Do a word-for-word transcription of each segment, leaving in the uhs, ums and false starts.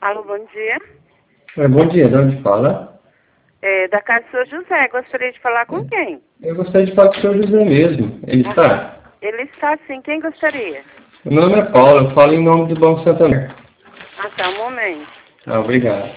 Alô, bom dia. É, bom dia, de onde fala? É, da casa do senhor José. Gostaria de falar com quem? Eu gostaria de falar com o senhor José mesmo. Ele está? Ele está sim. Quem gostaria? Meu nome é Paulo, eu falo em nome do Banco Santander. Ah, tá, um momento. Ah, obrigado.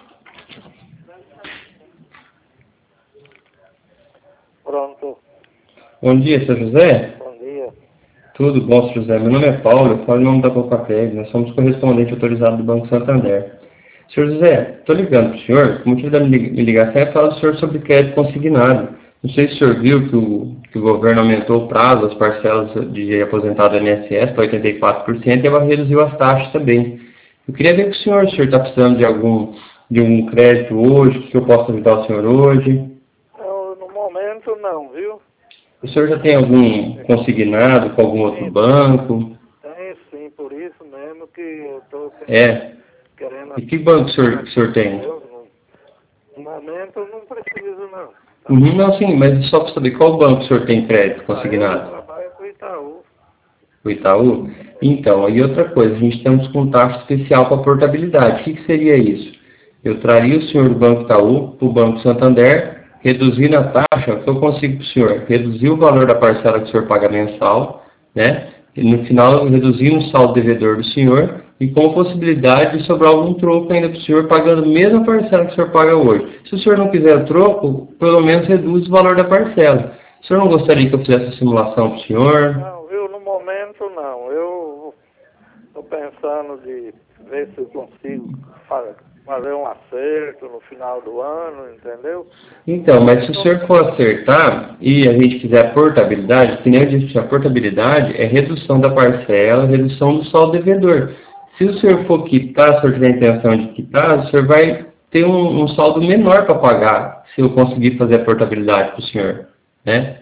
Pronto. Bom dia, senhor José? Bom dia. Tudo bom, senhor José? Meu nome é Paulo, eu falo em nome da Copapeg, nós somos correspondente autorizado do Banco Santander. Senhor José, estou ligando para o senhor, o motivo da minha ligação é falar do senhor sobre crédito consignado. Não sei se o senhor viu que o, que o governo aumentou o prazo, as parcelas de aposentado do I N S S para oitenta e quatro por cento e agora reduziu as taxas também. Eu queria ver com o senhor, se o senhor está precisando de algum, de um crédito hoje, se eu posso ajudar o senhor hoje. Eu, no momento não, viu? O senhor já tem algum consignado com algum outro Sim, banco? tem sim, por isso mesmo que eu estou É. querendo... E que banco o senhor, o senhor tem? Eu, no, no momento eu não preciso não. Tá? Uhum, não, sim, mas só para saber, qual banco o senhor tem crédito Ah, eu consignado? trabalho com o Itaú. O Itaú? Então, aí outra coisa, a gente estamos com um taxa especial para portabilidade. O que, que seria isso? Eu traria o senhor do Banco Itaú para o Banco Santander, reduzindo a taxa, o que eu consigo para o senhor? Reduzir o valor da parcela que o senhor paga mensal, né? E no final, reduzindo o saldo devedor do senhor e com possibilidade de sobrar algum troco ainda para o senhor, pagando a mesma parcela que o senhor paga hoje. Se o senhor não quiser o troco, pelo menos reduz o valor da parcela. O senhor não gostaria que eu fizesse a simulação para o senhor? Não, viu? No momento não. Eu estou pensando de ver se eu consigo fa- fazer um acerto no final do ano, entendeu? Então, mas se o senhor for acertar e a gente quiser a portabilidade, que nem eu disse, a portabilidade é redução da parcela, redução do saldo devedor. Se o senhor for quitar, se o senhor tiver a intenção de quitar, o senhor vai ter um, um saldo menor para pagar, se eu conseguir fazer a portabilidade para o senhor, né?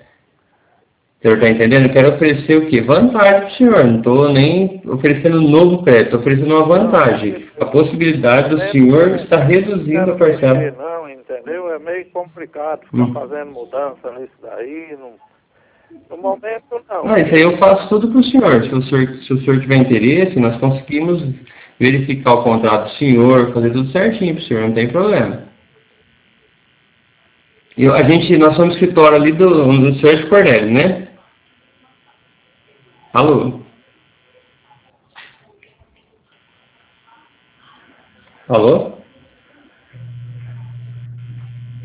O senhor está entendendo? Eu quero oferecer o quê? Vantagem para o senhor. Não estou nem oferecendo um novo crédito, estou oferecendo uma vantagem. A possibilidade do senhor estar reduzindo a parcela. Mexer, não, entendeu? É meio complicado ficar Hum. fazendo mudança nisso daí. Não, no momento não. Não, isso aí eu faço tudo para o senhor. Se o senhor. Se o senhor tiver interesse, nós conseguimos verificar o contrato do senhor, fazer tudo certinho para o senhor, não tem problema. Eu, a gente, nós somos escritório ali do, do senhor de Cornélio, né? Alô? Alô?